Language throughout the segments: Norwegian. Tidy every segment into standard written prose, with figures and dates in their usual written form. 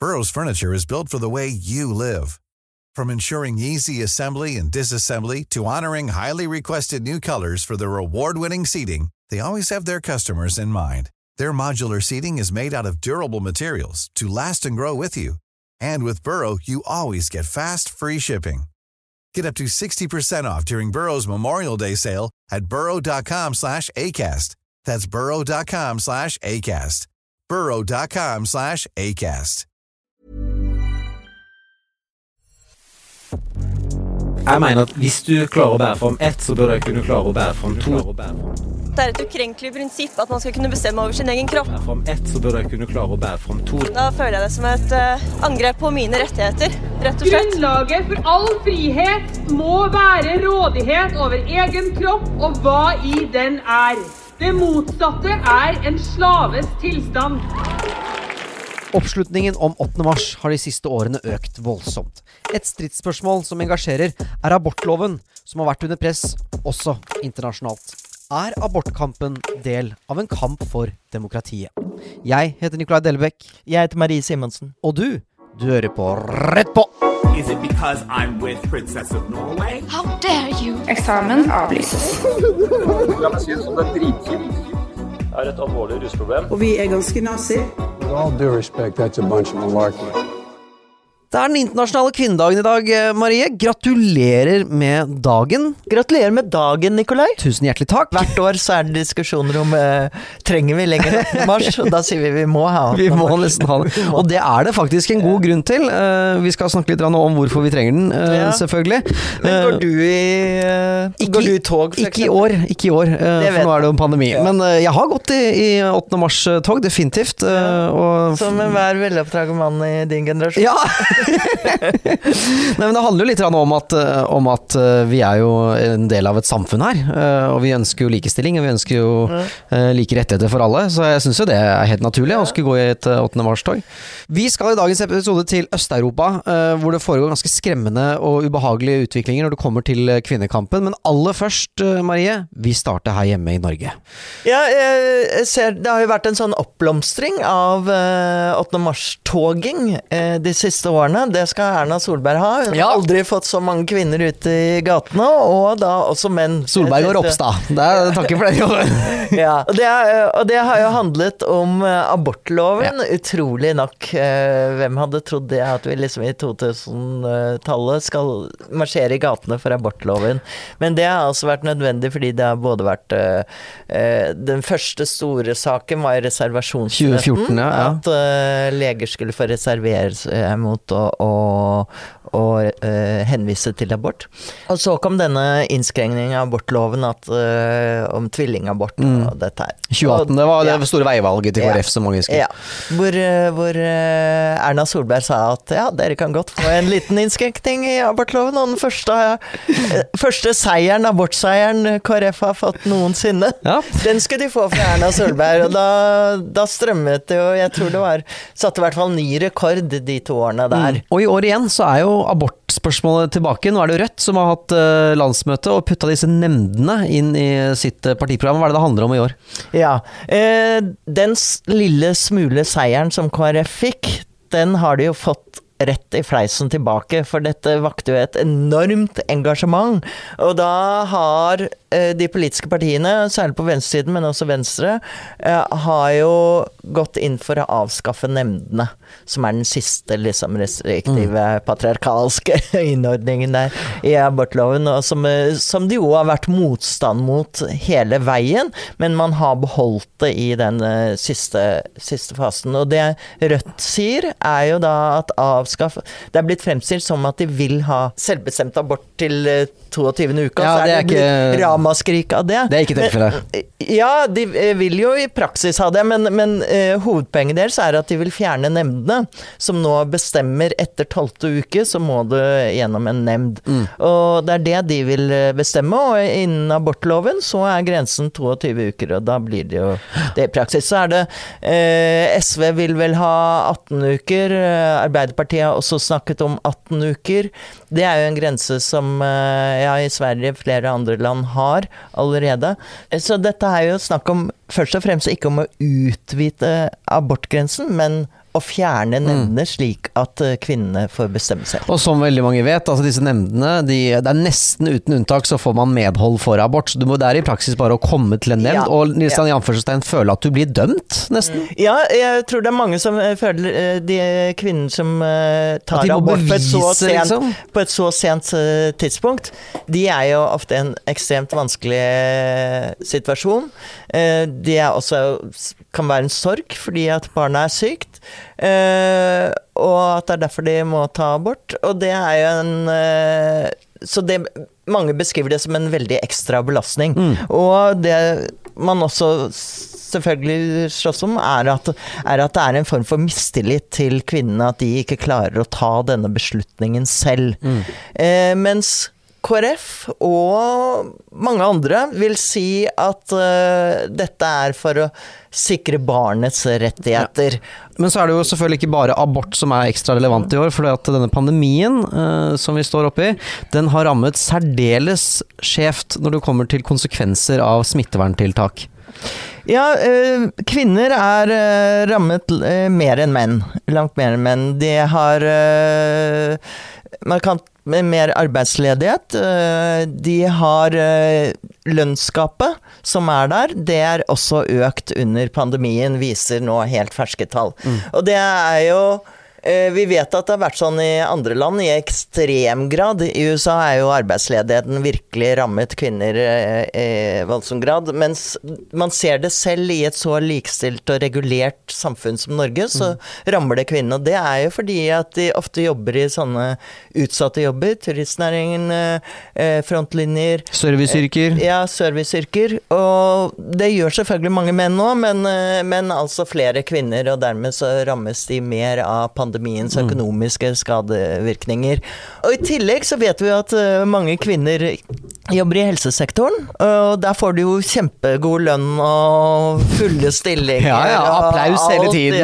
Burrow's furniture is built for the way you live. From ensuring easy assembly and disassembly to honoring highly requested new colors for their award-winning seating, they always have their customers in mind. Their modular seating is made out of durable materials to last and grow with you. And with Burrow, you always get fast, free shipping. Get up to 60% off during Burrow's Memorial Day sale at burrow.com/ACAST. That's burrow.com/ACAST. burrow.com/ACAST. Jeg mener at hvis du klarer å bære fram ett, så bør du kunne klare å bære fram to. Det et ukrenkelig prinsipp at man skal kunne bestemme over sin egen kropp. Bære fram ett, så bør du kunne klare å bære fram to. Da føler jeg det som et angrep på mine rettigheter, rett og slett. Grunnlaget for all frihet må være rådighet over egen kropp og hva i den Det motsatte en slaves tilstand. Oppslutningen om 8. mars har de siste årene økt voldsomt. Et stridsspørsmål som engasjerer abortloven, som har vært under press, også internasjonalt. Abortkampen del av en kamp for demokratiet? Jeg heter Nikolai Delbæk. Jeg heter Marie Simonsen. Og du hører på Rett på! Is it because I'm with Princess of Norway? How dare you? Eksamen avlyses. La meg si det som det dritkjipt. Et alvorlig rusproblem. Og vi ganske nazi. With all due respect, that's a bunch of malarkey. Det den internasjonale kvinnedagen i dag, Marie. Gratulerer med dagen. Gratulerer med dagen, Nikolai. Tusen hjertelig takk. Hvert år så det diskusjoner om trenger vi lenger 8. mars, og da sier vi må ha 8. Vi må mars. nesten ha det. Og det det faktisk en god grunn til. Vi skal snakke litt om hvorfor vi trenger den, selvfølgelig. Men går du går du i tog? Ikke i år, for nå det jo en pandemi. Ja. Men jeg har gått i 8. mars-tog, definitivt. Og som hver veloppdragen mann i din generasjon. Ja! Nei, men det handler jo litt om at vi jo en del av et samfunn her, og vi ønsker jo likestilling, og vi ønsker jo like rettigheter for alle, så jeg synes jo det helt naturlig å skulle gå i et 8. mars-tog. Vi skal i dagens episode til Øst-Europa, hvor det foregår ganske skremmende og ubehagelige utviklinger når det kommer til kvinnekampen, men aller først, Marie, vi starter her hjemme i Norge. Ja, jeg ser, det har jo vært en sånn oppblomstring av 8. mars-toging de siste årene. Det skal Erna Solberg ha. Hun har aldri fått så mange kvinner ute i gatene, og da også menn. Solberg og Ropstad. Det takker for det. Ja, og det har jo handlet om abortloven, utrolig nok. Hvem hadde trodd det, at vi liksom i 2000-tallet skal marsjere i gatene for abortloven. Men det har altså vært nødvendig, fordi det har både vært den første store saken var i reservasjonsretten, at leger skulle få reservere mot å henvise til abort. Og så kom denne innskrenkningen av abortloven om tvillingabort og dette her. 2018, det var det store veivalget til KrF som mange husker. Ja, hvor Erna Solberg sa at dere kan godt få en liten innskrenkning i abortloven, og den første seieren, abortseieren KrF har fått noensinne. Den skulle de få fra Erna Solberg, og da strømmet det jo, jeg tror det satte i hvert fall ny rekord de 2 årene der. Og i år igjen så jo abortspørsmålet tilbake. Nå det jo Rødt som har hatt landsmøte og puttet disse nemndene inn i sitt partiprogram. Hva det handler om i år? Ja, den lille smule seieren som KrF fikk, den har de jo fått rett i fleisen tilbake, for dette vakte jo et enormt engasjement, og da har de politiske partiene, særlig på venstresiden, men også Venstre, har jo gått inn for å avskaffe nemndene, som den siste liksom restriktive patriarkalske innordningen der i abortloven, og som de jo har vært motstand mot hele veien, men man har beholdt det i den siste fasen, og det Rødt sier jo da at det blitt fremstilt som at de vil ha selvbestemt abort til 22. uka, så det blitt ramaskrik av det. Det ikke tilfellet. Ja, de vil jo i praksis ha det, men hovedpoenget deres at de vil fjerne nemndene, som nå bestemmer etter 12. uke, så må det gjennom en nemnd. Og det det de vil bestemme, og innen abortloven så grensen 22 uker, og da blir det jo det i praksis. Så det SV vil vel ha 18 uker, Arbeiderpartiet har også snakket om 18 uker. Det jo en grense som i Sverige flere andre land har allerede. Så dette jo snakk om først og fremst ikke om å utvide abortgrensen, men å fjerne nemndene slik at kvinnene får bestemme selv. Og som veldig mange vet, altså disse nemndene, det er nesten uten unntak så får man medhold for abort. Så du må der i praksis bare å komme til en nemnd, og Nilsson i anførselstegn føle at du blir dømt, nesten. Ja, jeg tror det er mange som føler de kvinner som tar abort på et så sent tidspunkt, de er jo ofte en ekstremt vanskelig situasjon. Det er også, kan være en sorg fordi at barnet er sykt, og at det er derfor de må ta abort, og det er jo så det, mange beskriver det som en veldig ekstra belastning, og det man også selvfølgelig slåss om er at det er en form for mistillit til kvinnene, at de ikke klarer å ta denne beslutningen selv. Mens KrF og mange andre vil si at dette er for å sikre barnets rettigheter. Ja. Men så er det jo selvfølgelig ikke bare abort som er ekstra relevant i år, for at denne pandemien som vi står oppe i, den har rammet særdeles skjevt når det kommer til konsekvenser av smitteverntiltak. Ja, kvinner er rammet mer enn menn, langt mer enn menn. De har markant mer arbeidsledighet, de har lønnsgapet som er der, det er også økt under pandemien, viser nå helt ferske tall. Og det er jo vi vet at det har vært sånn i andre land i ekstrem grad. I USA er jo arbeidsledigheten virkelig rammet kvinner i voldsom grad, mens man ser det selv i et så likestilt og regulert samfunn som Norge, så rammer det kvinnene. Og det er jo fordi at de ofte jobber i sånne utsatte jobber, turistnæringen, frontlinjer. Serviceyrker. Ja, serviceyrker. Og det gjør selvfølgelig mange menn nå, men altså flere kvinner, og dermed så rammes de mer av pandemiens økonomiske skadevirkninger. Og i tillegg så vet vi at mange kvinner jobber i helsesektoren, og der får du jo kjempegod lønn og fulle stillinger. Ja, applaus hele tiden.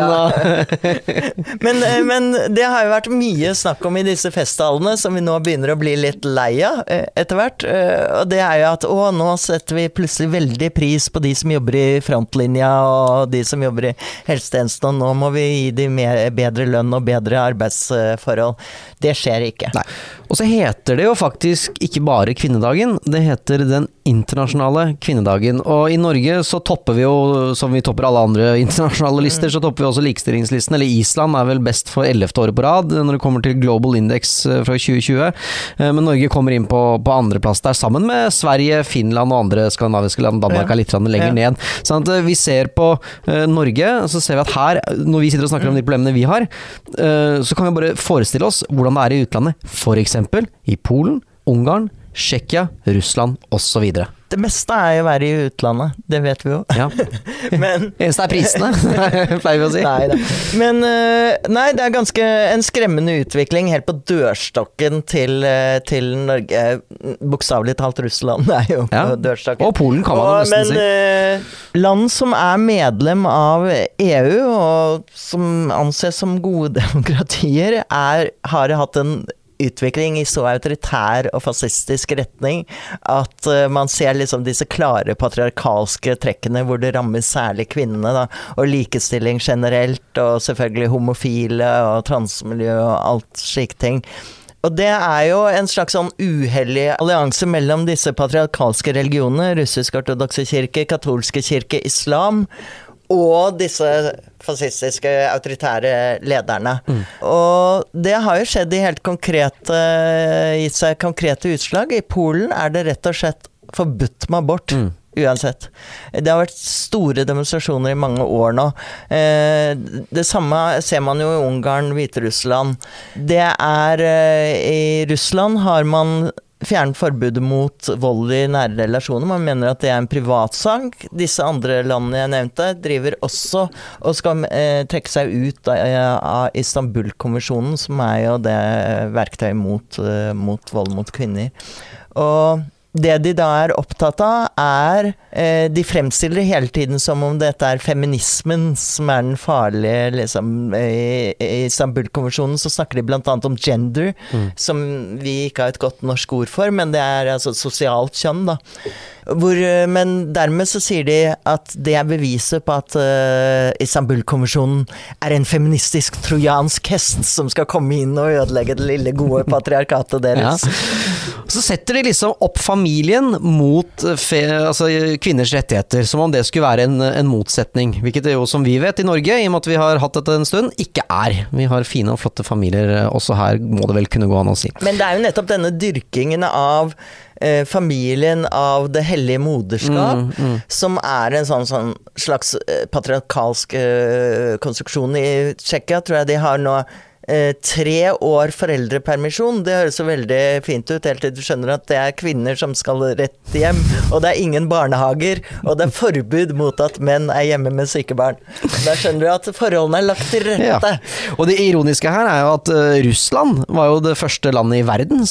Ja. Men det har jo vært mye snakk om i disse festtalene, som vi nå begynner å bli litt lei av etter hvert, og det er jo at nå setter vi plutselig veldig pris på de som jobber i frontlinja og de som jobber i helsetjenesten, og nå må vi gi dem bedre lønn og bedre arbeidsforhold. Det skjer ikke. Nei. Og så heter det jo faktisk ikke bare kvinnedagen, det heter den internasjonale kvinnedagen. Og i Norge så topper vi jo, som vi topper alle andre internasjonale lister, så topper vi også likestillingslisten, eller Island er vel best for 11. året på rad når det kommer til Global Index fra 2020. Men Norge kommer inn på andreplass der, sammen med Sverige, Finland og andre skandinaviske land. Danmark er litt lenger ned. Sånn at vi ser på Norge, så ser vi at her, når vi sitter og snakker om de problemene vi har, så kan vi bare forestille oss hvordan det er i utlandet, for eksempel i Polen, Ungarn, Tsjekkia, Russland og så videre. Det meste er jo å være i utlandet, det vet vi jo. Ja. Men eneste er prisene, pleier vi å si. Nei, men det er ganske en skremmende utvikling helt på dørstokken til Norge. Bokstavelig talt Russland er jo på dørstokken. Og Polen kan man nesten si. Land som er medlem av EU, og som anses som gode demokratier, har hatt en utvikling i så autoritær og fascistisk retning at man ser liksom disse klare patriarkalske trekkene hvor det rammer særlig kvinnene da, og likestilling generelt, og selvfølgelig homofile og transmiljø og alt slikt ting. Og det er jo en slags sånn uhellig allianse mellom disse patriarkalske religionene, russisk-ortodokse kirke, katolske kirke, islam, og disse fascistiske, autoritære lederne. Og det har jo skjedd i helt gitt seg konkrete utslag. I Polen er det rett og slett forbudt med abort, uansett. Det har vært store demonstrasjoner i mange år nå. Det samme ser man jo i Ungarn, Hviterussland. Det er i Russland har man fjernet forbudet mot vold i nære relasjoner. Man mener at det er en privatsak. Disse andre landene jeg nevnte driver også og skal trekke seg ut av Istanbul-konvensjonen, som er jo det verktøy mot vold mot kvinner. Og det de da opptatt av de fremstiller det hele tiden som om dette feminismen som den farlige, liksom, i Istanbul-konvensjonen så snakker de blant annet om gender, som vi ikke har et godt norsk ord for, men det altså sosialt kjønn da. Men dermed så sier de at det beviset på at Istanbul-konvensjonen en feministisk trojansk hest som skal komme inn og ødelegge det lille gode patriarkatet deres. Ja. Så setter de liksom opp familien mot altså kvinners rettigheter, som om det skulle være en motsetning, hvilket det jo som vi vet i Norge, i og med at vi har hatt dette en stund, ikke Vi har fine og flotte familier, også her må det vel kunne gå an å si. Men det jo nettopp denne dyrkingen av familien, av det hellige moderskap, som en sånn slags patriarkalsk konstruksjon i Tsjekkia, tror jeg de har nå 3 år foreldrepermisjon. Det høres så veldig fint ut, helt til du skjønner at det kvinner som skal rett hjem, og det ingen barnehager, og det forbud mot at menn hjemme med syke barn. Der skjønner du at forholdene lagt til rette. Ja. Og det ironiske her jo at Russland var jo det første landet i verden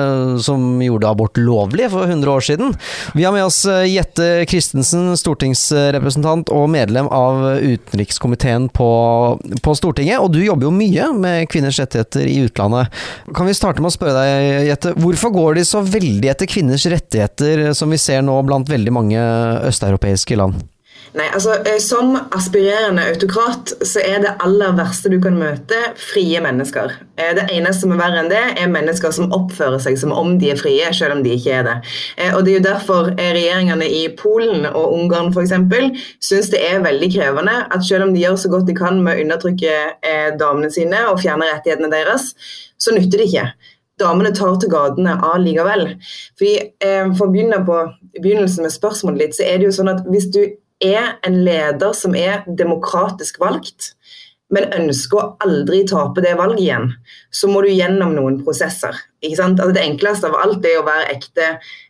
som gjorde abort lovlig for 100 år siden. Vi har med oss Jette Christensen, stortingsrepresentant og medlem av utenrikskomiteen på Stortinget, og du jobber jo mye med kvinners rettigheter i utlandet. Kan vi starte med å spørre deg, Jette, hvorfor går de så veldig etter kvinners rettigheter som vi ser nå blant veldig mange østeuropeiske land? Nei, altså som aspirerende autokrat så det aller verste du kan møte frie mennesker. Det eneste som verre enn det mennesker som oppfører seg som om de frie, selv om de ikke det. Og det jo derfor regjeringene i Polen og Ungarn for eksempel synes det veldig krevende at selv om de gjør så godt de kan med å undertrykke damene sine og fjerne rettighetene deres, så nytter det ikke. Damene tar til gatene allikevel. Fordi for å begynne på begynnelsen med spørsmålet ditt, så det jo sånn at hvis du en leder som demokratisk valgt, men ønsker å aldri tape det valget igjen, så må du gjennom noen prosesser. Ikke sant? Altså det enkleste av alt å være ekte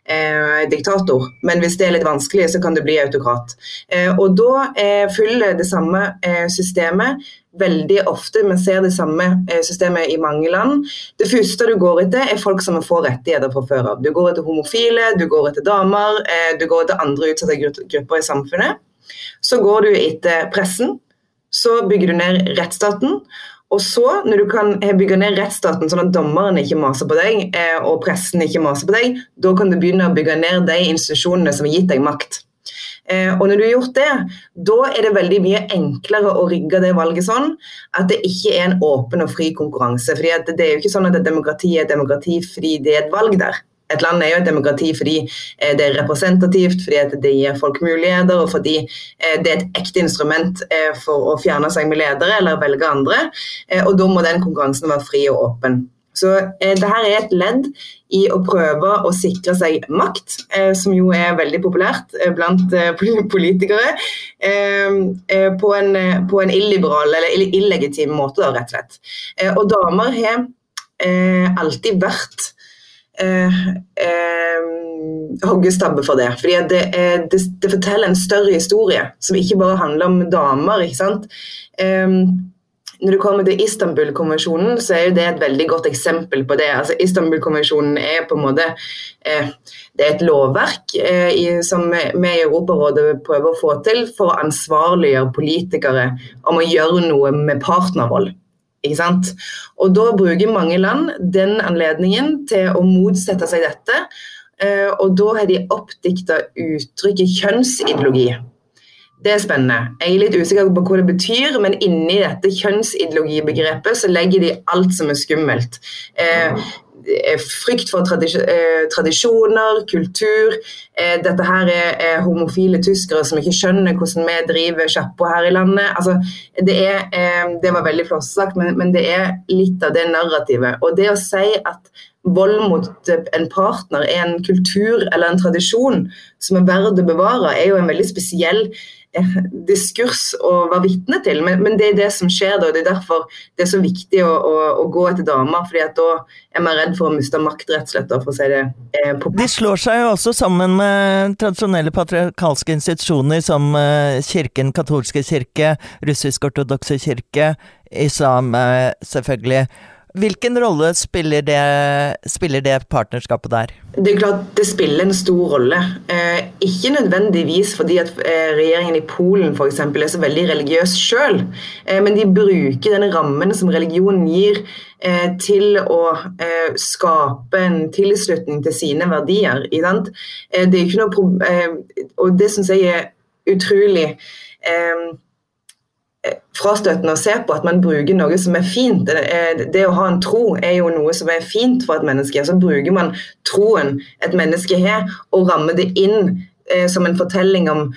diktator, men hvis det litt vanskelig, så kan du bli autokrat. Og da fyller det samme systemet veldig ofte, men ser det samme systemet i mange land. Det første du går etter folk som får rettigheter fra før av. Du går etter homofile, du går etter damer, du går etter andre utsatte grupper i samfunnet. Så går du etter pressen, så bygger du ned rettsstaten, og så, når du kan bygge ned rettsstaten sånn at dommeren ikke maser på deg, og pressen ikke maser på deg, da kan du begynne å bygge ned de institusjonene som har gitt deg makt. Og når du har gjort det, da det veldig mye enklere å rigge det valget sånn at det ikke en åpen og fri konkurranse, fordi at det jo ikke sånn at et demokrati demokrati fordi det et valg der. Et land jo et demokrati fordi det representativt, fordi at det gir folk muligheter, og fordi det et ekte instrument for å fjerne seg med ledere eller velge andre, og da må den konkurransen være fri og åpen. Så dette et ledd i å prøve å sikre seg makt, som jo veldig populært blant politikere, på en illiberal eller illegitim måte, da, rett og slett. Og damer har alltid vært hoggestabbe for det, fordi det forteller en større historie, som ikke bare handler om damer, ikke sant? Når du kommer til Istanbul-konvensjonen, så jo det et veldig godt eksempel på det. Altså, Istanbul-konvensjonen på en måte, det et lovverk som vi i Europarådet prøver å få til for å ansvarliggjøre politikere om å gjøre noe med partnervold. Ikke sant? Og da bruker mange land den anledningen til å motsette seg dette, og da har de oppdiktet uttrykket kjønnsideologi. Det spennende. Jeg litt usikker på hva det betyr, men inni dette kjønnsideologibegrepet så legger de alt som skummelt. Frykt for tradisjoner, kultur. Dette her homofile tyskere som ikke skjønner hvordan vi driver kjappe her i landet. Altså, det var veldig flott sagt, men det litt av det narrativet. Og det å si at vold mot en partner en kultur eller en tradisjon som verdt å bevare, jo en veldig spesiell diskurs å være vitne til, men det det som skjer da, og det derfor det så viktig å gå etter damer, fordi at da man redd for å miste makt rett og slett, for å si det på plass. De slår seg jo også sammen med tradisjonelle patriarkalske institusjoner som kirken, katolske kirke, russisk-ortodokse kirke, islam selvfølgelig, Hvilken rolle spiller det partnerskapet der? Det klart det spiller en stor rolle. Ikke nødvendigvis fordi at regjeringen i Polen for eksempel så veldig religiøs selv, men de bruker denne rammen som religionen gir til å skape en tilslutning til sine verdier. Det ikke noe og det synes jeg utrolig frastøtende å se på at man bruker noe som fint. Det å ha en tro jo noe som fint for et menneske. Så bruker man troen et menneske har og rammer det inn som en fortelling om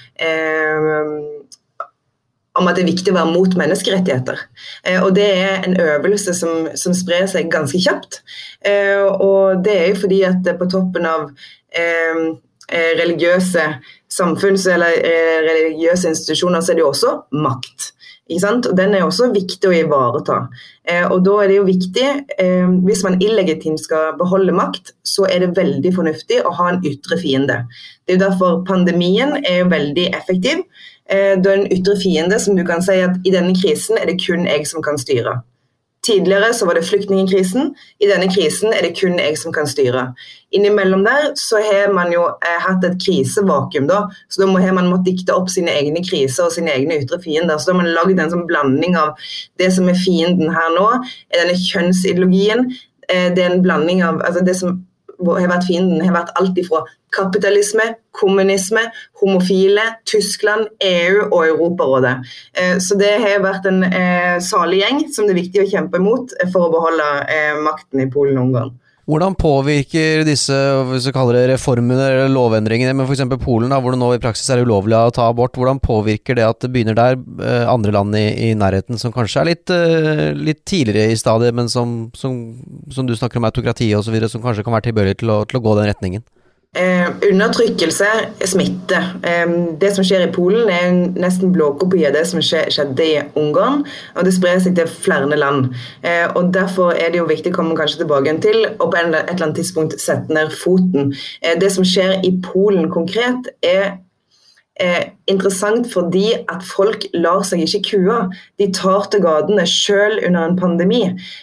at det viktig å være mot menneskerettigheter. Og det en øvelse som sprer seg ganske kjapt. Og det jo fordi at på toppen av religiøse samfunn eller religiøse institusjoner så det jo også makt. Og den også viktig å ivareta. Og da det jo viktig, hvis man illegitimt skal beholde makt, så det veldig fornuftig å ha en ytre fiende. Det jo derfor pandemien jo veldig effektiv. Det en ytre fiende som du kan si at i denne krisen det kun jeg som kan styre. Tidligere så var det flyktningekrisen, i denne krisen det kun jeg som kan styre. Innimellom der så har man jo hatt et krisevakuum da, så da har man måttet dikte opp sine egne kriser og sine egne ytre fiender, så da har man laget en sånn blanding av det som fienden her nå, denne kjønnsideologien, det en blanding av, altså det som har vært fienden, har vært alt ifra kapitalisme, kommunisme, homofile, Tyskland, EU og Europarådet. Så det har vært en salig gjeng som det viktig å kjempe imot for å beholde makten i Polen og Ungarn. Hvordan påvirker disse, hvis vi kaller det reformene eller lovendringene, men for eksempel Polen, da, hvor det nå i praksis ulovlig å ta abort, hvordan påvirker det at det begynner der, andre land i nærheten som kanskje litt tidligere i stadiet, men som du snakker om autokrati og så videre, som kanskje kan være tilbøyelig til å gå den retningen? Undertrykkelse smitte. Det som skjer i Polen nesten blåkopi av det som skjedde i Ungarn, og det sprer seg til flere land. Og derfor det jo viktig å komme kanskje tilbake til, og på et eller annet tidspunkt sette ned foten. Det som skjer i Polen konkret interessant fordi at folk lar seg ikke kue. De tar til gatene selv under en pandemi.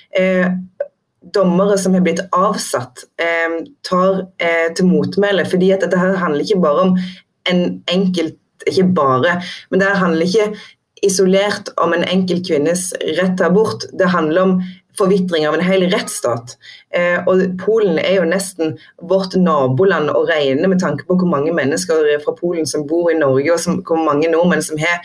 Dommere som har blitt avsatt tar til motmæle, fordi at dette her handler ikke bare om en enkelt, ikke bare, men det handler ikke isolert om en enkelt kvinnes rett til abort, det handler om forvittring av en hel rettsstat. Og Polen jo nesten vårt naboland å regne med tanke på hvor mange mennesker fra Polen som bor i Norge, og hvor mange nordmenn som har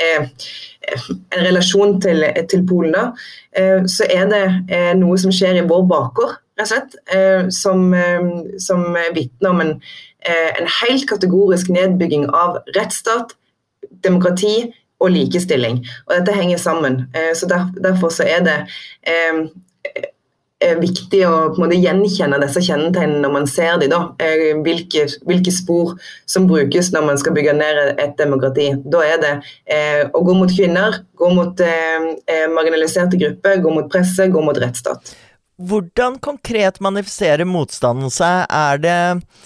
en relasjon til Polen da. Så det noe som skjer i vår bakgård, rett og slett, som vittner om en helt kategorisk nedbygging av rettsstat, demokrati og likestilling. Og dette henger sammen. Så derfor så det viktig å på en måte gjenkjenne disse kjennetegnene når man ser dem da. Hvilke spor som brukes når man skal bygge ned et demokrati. Da det å gå mot kvinner, gå mot marginaliserte grupper, gå mot presse, gå mot rettsstat. Hvordan konkret manifesterer motstanden seg? Det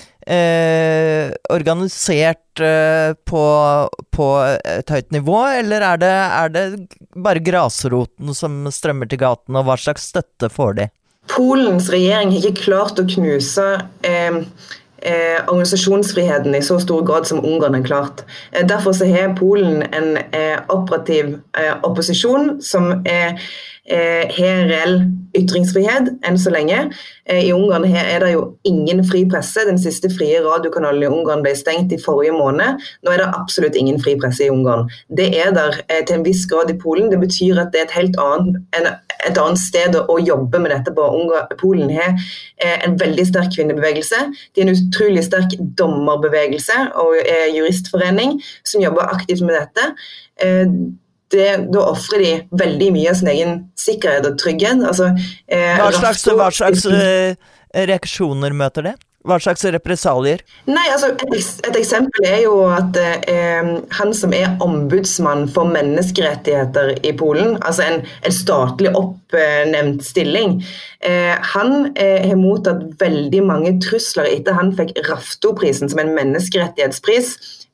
organisert på et høyt nivå, eller det bare grasroten som strømmer til gaten, og hva slags støtte får de? Polens regjering har ikke klart å knuse organisasjonsfriheten i så stor grad som Ungarn har klart. Derfor så har Polen en operativ opposisjon som har reell ytringsfrihet enn så lenge. I Ungarn det jo ingen fri presse. Den siste frie radiokanalen i Ungarn ble stengt i forrige måned. Nå det absolutt ingen fri presse i Ungarn. Det der til en viss grad i Polen. Det betyr at det et helt et annet sted å jobbe med dette på. Polen har en veldig sterk kvinnebevegelse. De har en utrolig sterk dommerbevegelse og juristforening som jobber aktivt med dette. Da offrer de veldig mye av sin egen sikkerhet og trygghet. Altså, hva slags reaksjoner møter det? Hva slags represalier? Nei, altså et eksempel jo at han som ombudsmann for menneskerettigheter i Polen, altså en statlig oppnevnt stilling, han har mottatt veldig mange trusler etter han fikk Raftoprisen som en menneskerettighetspris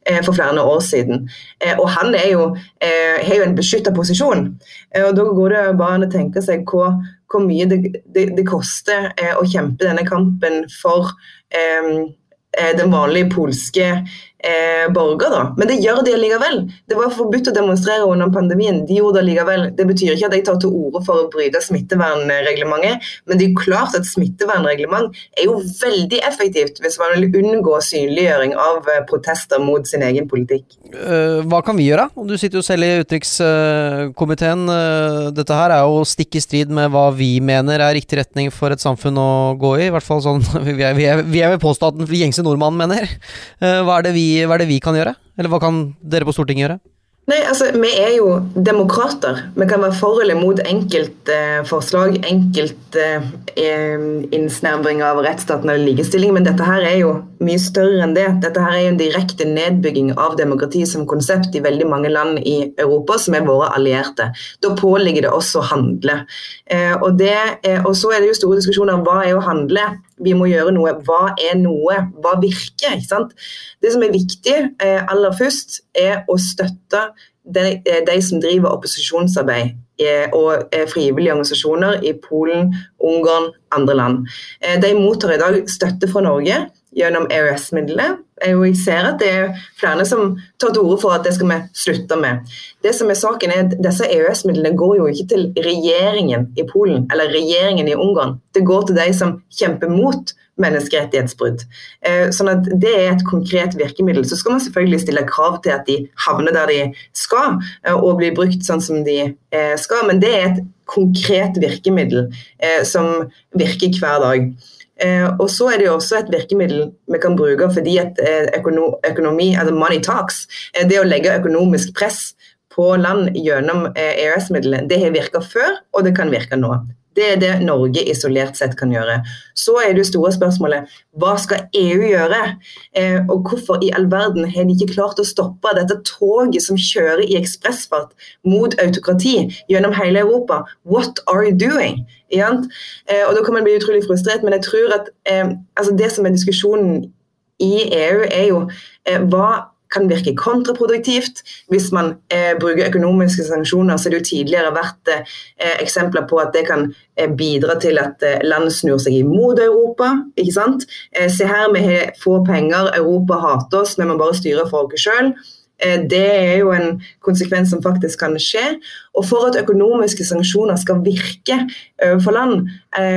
for flere år siden. Og han har jo en beskyttet posisjon. Og da går det bare an å tenke seg hvor mye det koster å kjempe denne kampen for den vanlige polske borger da. Men det gjør de likevel. Det var forbudt å demonstrere under pandemien. De gjorde det likevel. Det betyr ikke at jeg tar til orde for å bryte smittevernreglementet, men det er klart at smittevernreglement jo veldig effektivt hvis man vil unngå synliggjøring av protester mot sin egen politikk. Hva kan vi gjøre? Du sitter jo selv i utenrikskomiteen. Dette her jo stikk i strid med hva vi mener riktig retning for et samfunn å gå i hvert fall sånn, vi vil påstå at den gjengse nordmannen mener. Hva er det vi kan gjøre? Eller hva kan dere på Stortinget gjøre? Nei, altså, vi jo demokrater. Vi kan være for eller mot forslag, innsnevring av rettsstaten eller likestilling, men dette her jo mye større enn det. Dette her jo en direkte nedbygging av demokrati som konsept i veldig mange land i Europa, som våre allierte. Da påligger det også å handle. Og så det jo store diskusjoner om hva å handle. Vi må gjøre noe. Hva noe? Hva virker? Ikke sant? Det som viktig aller først å støtte de som driver opposisjonsarbeid og frivillige organisasjoner i Polen, Ungarn, andre land. De mottar i dag støtte fra Norge gjennom EØS-midlene. Jeg ser at det flere som tar til orde for at det skal vi slutte med. Det som saken at disse EØS-midlene går jo ikke til regjeringen i Polen eller regjeringen i Ungarn. Det går til de som kjemper mot menneskerettighetsbrudd. Sånn at det et konkret virkemiddel. Så skal man selvfølgelig stille krav til at de havner der de skal, og blir brukt sånn som de skal, men det et konkret virkemiddel som virker hver dag. Og så det jo også et virkemiddel vi kan bruke fordi at økonomi, altså money talks, det å legge økonomisk press på land gjennom EØS-midlene, det har virket før, og det kan virke nå. Det det Norge isolert sett kan gjøre. Så det store spørsmålet, hva skal EU gjøre? Og hvorfor i all verden har de ikke klart å stoppe dette toget som kjører i ekspressfart mot autokrati gjennom hele Europa? What are you doing? Og da kan man bli utrolig frustrert, men jeg tror at altså det som diskusjonen i EU jo, hva kan virke kontraproduktivt. Hvis man bruker økonomiske sanksjoner, så det jo tidligere vært eksempler på at det kan bidra til at land snur seg imot Europa, ikke sant? Se her, vi har få penger, Europa hater oss, vi må bare styre folket selv. Det jo en konsekvens som faktisk kan skje, og for at økonomiske sanksjoner skal virke for land,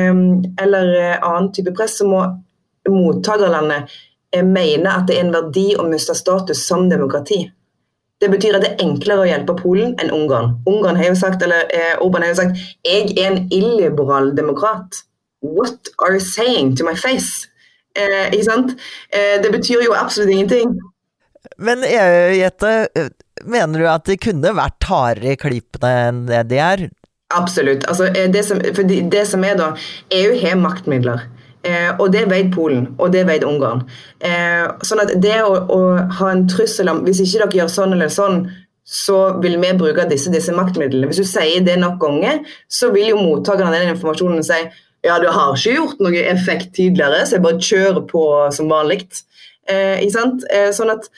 eller annen type press, så må mottakerlandet mener at det en verdi å miste status som demokrati. Det betyr at det enklere å hjelpe Polen enn Ungarn. Ungarn har jo sagt, eller Orban har jo sagt, jeg en illiberal demokrat. What are you saying to my face? Ikke sant? Det betyr jo absolutt ingenting. Men Jette, mener du at det kunne vært hardere i klippene enn det de Absolutt. Altså, det som da, EU har maktmidler. Og det vet Polen, og det vet Ungarn. Sånn at det å ha en trussel om, hvis ikke dere gjør sånn eller sånn, så vil vi bruke disse maktmidlene. Hvis du sier det nok ganger, så vil jo mottakerne av den informasjonen si, ja, du har ikke gjort noe effekt tidligere, så jeg bare kjører på som vanligt. Ikke sant? Sånn at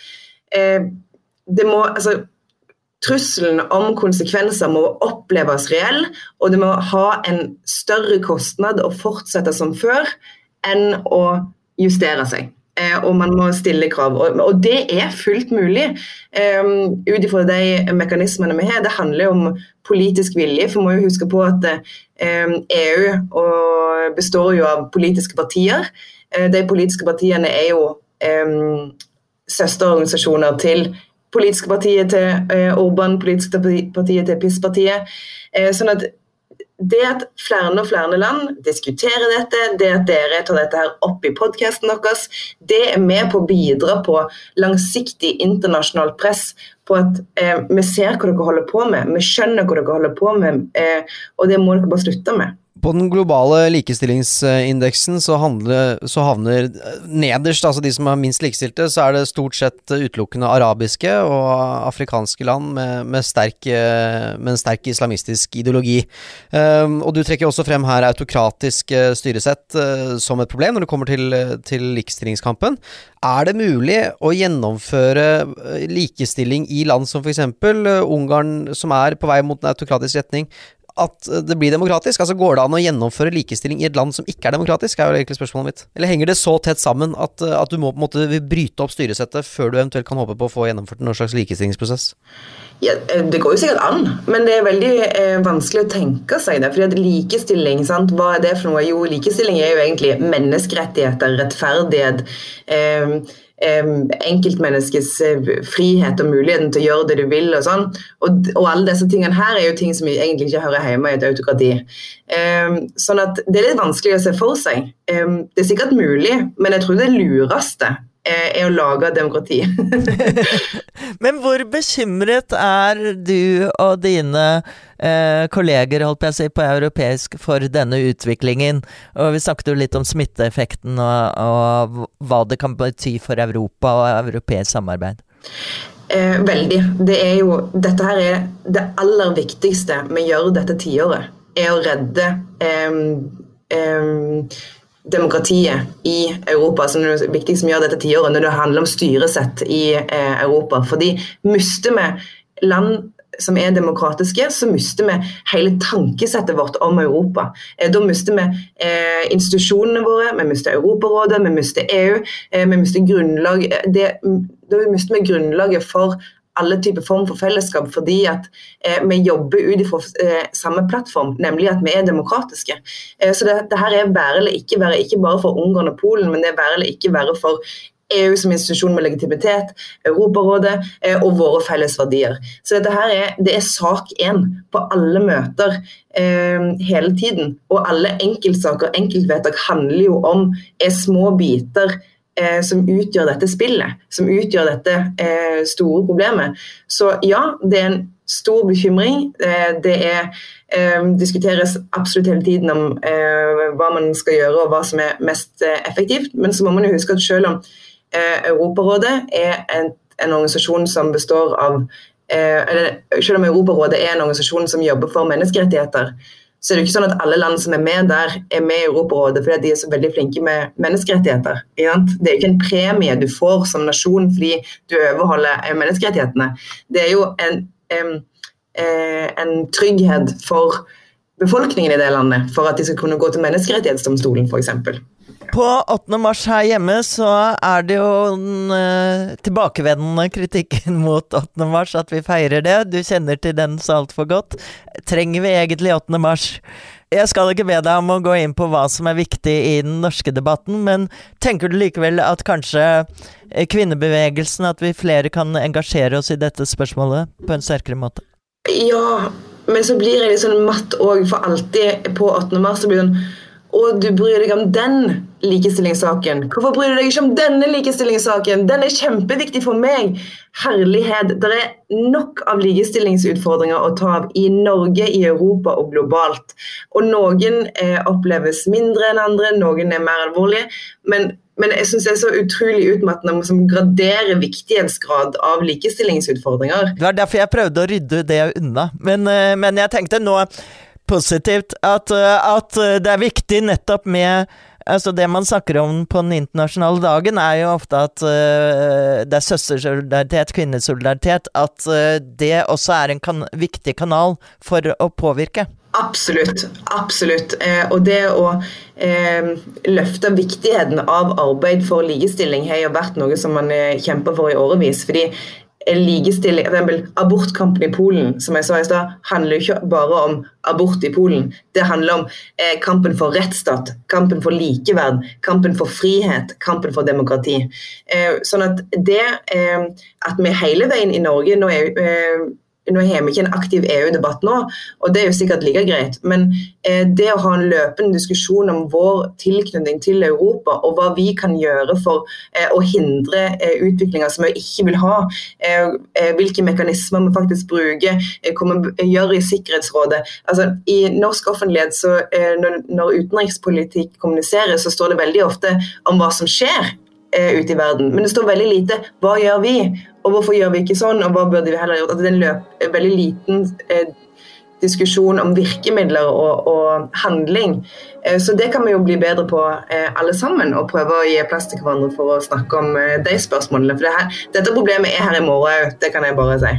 det må, altså, trusselen om konsekvenser må oppleves reell, og det må ha en større kostnad å fortsette som før, enn å justere seg. Og man må stille krav. Og det fullt mulig, ut ifra de mekanismene vi har. Det handler om politisk vilje, for vi må jo huske på at EU består jo av politiske partier. De politiske partiene jo søsterorganisasjoner til politiske partiet til Orban, politiske partiet til PiS-partiet. Sånn at det at flere og flere land diskuterer dette, det at dere tar dette her opp i podcasten deres, det med på å bidra på langsiktig internasjonalt press på at vi ser hva dere holder på med, vi skjønner hva dere holder på med, og det må dere bare slutte med. På den globale likestillingsindeksen så havner nederst, altså de som er minst likestilte, så det stort sett utelukkende arabiske og afrikanske land med en sterk islamistisk ideologi. Og du trekker også frem her autokratisk styresett som et problem når det kommer til likestillingskampen. Det mulig å gjennomføre likestilling i land som for eksempel Ungarn, som på vei mot en autokratisk retning, at det blir demokratisk? Altså går det an å gjennomføre likestilling i et land som ikke demokratisk, jo egentlig spørsmålet mitt. Eller henger det så tett sammen at du må på en måte bryte opp styresettet før du eventuelt kan håpe på å få gjennomført noen slags likestillingsprosess? Ja, det går jo sikkert an, men det veldig vanskelig å tenke seg det, fordi at likestilling, sant? Hva det for noe? Jo, likestilling jo egentlig menneskerettigheter, rettferdighet, enkeltmenneskets frihet og muligheten til å gjøre det du vil og sånn, og alle disse tingene her jo ting som egentlig ikke hører hjemme i et autokrati. Sånn at det litt vanskelig å se for seg. Det sikkert mulig, men jeg tror det lureste å lage demokrati. Men hvor bekymret du og dine kolleger, holdt jeg å si, på europeisk for denne utviklingen? Og vi snakket jo litt om smitteeffekten og hva det kan bety for Europa og europeisk samarbeid. Veldig. Dette her det aller viktigste vi gjør dette tiåret, å redde demokratiet i Europa, som det viktigste som gjør dette tiåret når det handler om styresett i Europa. Fordi mister vi land som demokratiske, så mister vi hele tankesettet vårt om Europa. Da mister vi institusjonene våre, vi mister Europarådet, vi mister EU, vi mister grunnlag. Da mister vi grunnlaget for alle typer form for fellesskap, fordi at vi jobber ut fra samme plattform, nemlig at vi demokratiske. Så det her ikke bare for Ungarn og Polen, men det ikke bare for EU som institusjon med legitimitet, Europarådet og våre felles verdier. Så dette her det sak 1 på alle møter hele tiden, og alle enkeltsaker, enkeltvedtak handler jo om små biter som utgjør dette spillet, som utgjør dette store problemet. Så ja, det en stor bekymring. Det diskuteres absolutt hele tiden om hva man skal gjøre og hva som mest effektivt, men så må man jo huske at selv om Europarådet en organisasjon som består av selv om Europarådet en organisasjon som jobber for menneskerettigheter, så det ikke sånn at alle land som med der med i Europarådet fordi de så veldig flinke med menneskerettigheter. Det ikke en premie du får som nasjon fordi du overholder menneskerettighetene. Det jo en trygghet for befolkningen i det landet, for at de skal kunne gå til menneskerettighetsdomstolen for eksempel. På 8. mars her hjemme så det jo en tilbakevendende kritikken mot 8. mars at vi feirer det. Du kjenner til den så alt for godt. Trenger vi egentlig 8. mars? Jeg skal ikke be deg om å gå inn på hva som viktig i den norske debatten, men tenker du likevel at kanskje kvinnebevegelsen, at vi flere kan engasjere oss i dette spørsmålet på en sterkere måte? Ja, men så blir jeg litt sånn matt også, for alltid på 8. mars så blir det sånn, og du bryr deg om den likestillingssaken. Hvorfor bryr du deg ikke om denne likestillingssaken? Den kjempeviktig for meg. Herlighet, det nok av likestillingsutfordringer å ta av i Norge, i Europa og globalt. Og noen oppleves mindre enn andre, noen mer alvorlige, men jeg synes det så utrolig utmattende som graderer viktighetsgrad av likestillingsutfordringer. Det var derfor jeg prøvde å rydde det unna, men jeg tenkte nå positivt at det viktig nettopp med altså det man snakker om på den internasjonale dagen jo ofte at det søstersolidaritet, kvinnesolidaritet, at det også en viktig kanal for å påvirke. Absolutt, absolutt. Og det å løfte viktigheten av arbeid for likestilling har jo vært noe som man kjemper for i årevis, fordi likestilling, for eksempel abortkampen i Polen, som jeg sa i sted, handler jo ikke bare om abort i Polen. Det handler om kampen for rettsstat, kampen for likeverd, kampen for frihet, kampen for demokrati. Sånn at det at vi hele veien i Norge nå nå har vi ikke en aktiv EU-debatt nå, og det jo sikkert like greit, men det å ha en løpende diskusjon om vår tilknytning til Europa, og hva vi kan gjøre for å hindre utviklinger som vi ikke vil ha, hvilke mekanismer vi faktisk bruker, hva vi gjør i Sikkerhetsrådet. Altså, i norsk offentlighet, så, når utenrikspolitikk kommuniseres, så står det veldig ofte om hva som skjer ute i verden, men det står veldig lite hva gjør vi, og hvorfor gjør vi ikke sånn, og hva burde vi heller gjort. Altså, det er en veldig liten diskusjon om virkemidler og handling, så det kan vi jo bli bedre på alle sammen, og prøve å gi plass til hverandre for å snakke om de spørsmålene, for dette problemet her i morgen, det kan jeg bare si.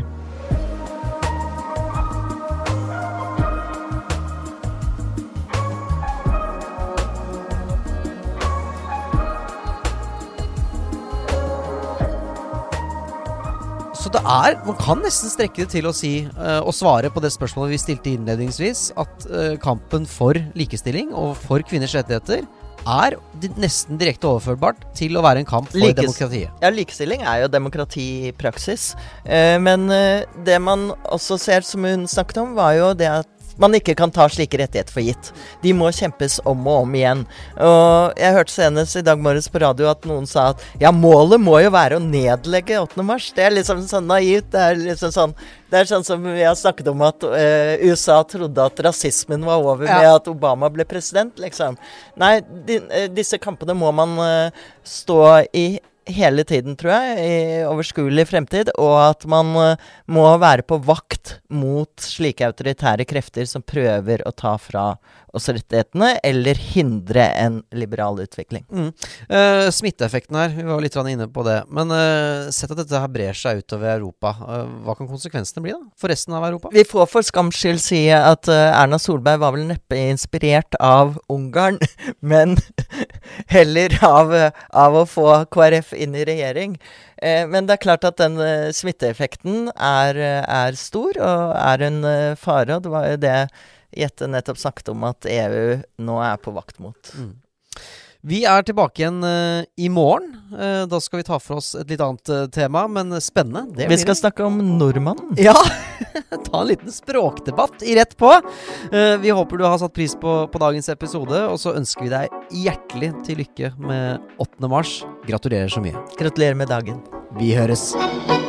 Så man kan nesten strekke det til å si, og svare på det spørsmålet vi stilte innledningsvis, at kampen for likestilling og for kvinners rettigheter nesten direkte overførbart til å være en kamp for demokratiet. Ja, likestilling jo demokrati i praksis, men det man også ser, som hun snakket om, var jo det at man ikke kan ta slike rettigheter for gitt. De må kjempes om og om igjen. Og jeg hørte senest i dag morges på radio at noen sa at ja, målet må jo være å nedlegge 8. mars. Det liksom sånn naivt. Det liksom sånn, det sånn som vi har snakket om at USA trodde at rasismen var over med at Obama ble president, liksom. Nei, disse kampene må man stå i hele tiden, tror jeg, i overskuelig fremtid, og at man må være på vakt mot slike autoritære krefter som prøver å ta fra oss rettighetene, eller hindre en liberal utvikling. Smitteeffekten her, vi var litt inne på det, men sett at dette her brer seg utover Europa, hva kan konsekvensene bli da, for resten av Europa? Vi får for skams skyld si at Erna Solberg var vel neppe inspirert av Ungarn, men heller av å få KrF inn i regjering. Men det klart at den smitteeffekten er stor og en fare, og det var jo det Jette nettopp snakket om at EU nå på vakt mot. Vi tilbake igjen i morgen. Da skal vi ta for oss et litt annet tema, men spennende. Vi skal snakke om nordmannen. Ja, ta en liten språkdebatt i rett på. Vi håper du har satt pris på dagens episode, og så ønsker vi deg hjertelig til lykke med 8. mars. Gratulerer så mye. Gratulerer med dagen. Vi høres.